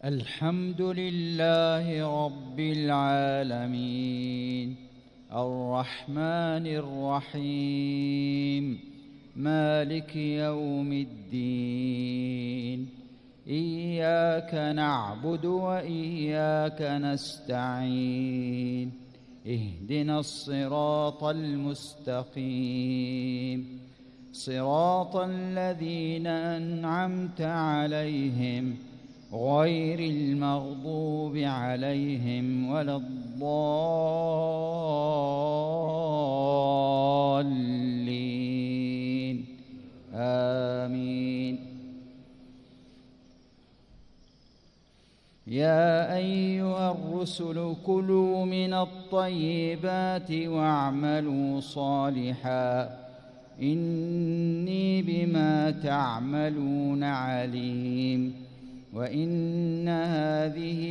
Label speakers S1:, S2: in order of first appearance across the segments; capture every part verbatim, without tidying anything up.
S1: الحمد لله رب العالمين الرحمن الرحيم مالك يوم الدين إياك نعبد وإياك نستعين اهدنا الصراط المستقيم صراط الذين أنعمت عليهم غير المغضوب عليهم ولا الضالين آمين. يا أيها الرسل كلوا من الطيبات واعملوا صالحا إني بما تعملون عليم. وإن هذه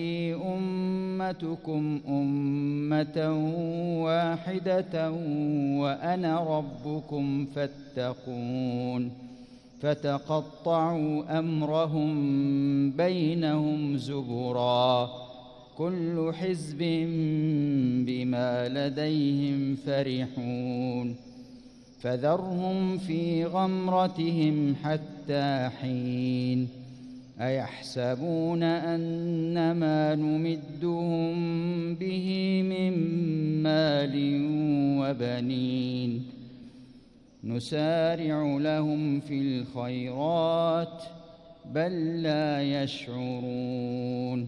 S1: أمتكم أمة واحدة وأنا ربكم فاتقون. فتقطعوا أمرهم بينهم زبرا كل حزب بما لديهم فرحون. فذرهم في غمرتهم حتى حين. أيحسبون أن ما نمدهم به من مال وبنين نسارع لهم في الخيرات بل لا يشعرون.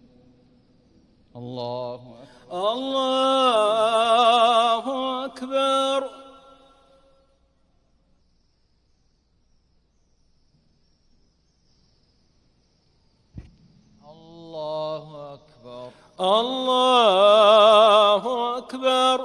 S1: الله أكبر.
S2: الله أكبر.
S1: الله أكبر.
S2: الله أكبر.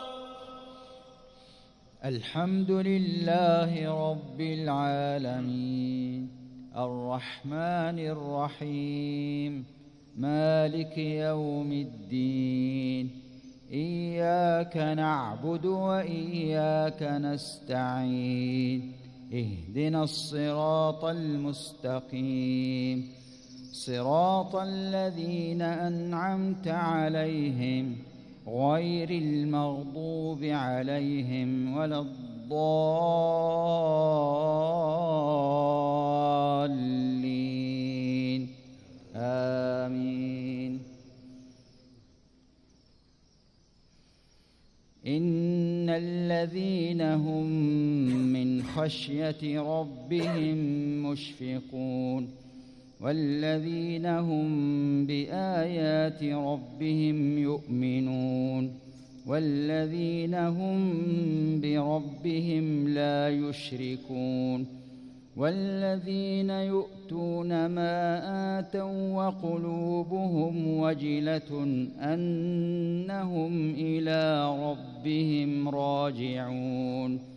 S1: الحمد لله رب العالمين الرحمن الرحيم مالك يوم الدين إياك نعبد وإياك نستعين اهدنا الصراط المستقيم صراط الذين أنعمت عليهم غير المغضوب عليهم ولا الضالين آمين. إن الذين هم من خشية ربهم مشفقون والذين هم بآيات ربهم يؤمنون والذين هم بربهم لا يشركون والذين يؤتون ما آتوا وقلوبهم وجلة أنهم إلى ربهم راجعون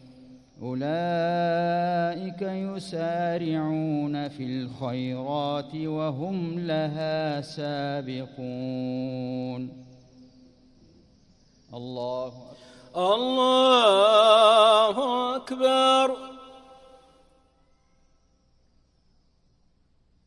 S1: أولئك يسارعون في الخيرات وهم لها سابقون. الله أكبر.
S2: الله أكبر.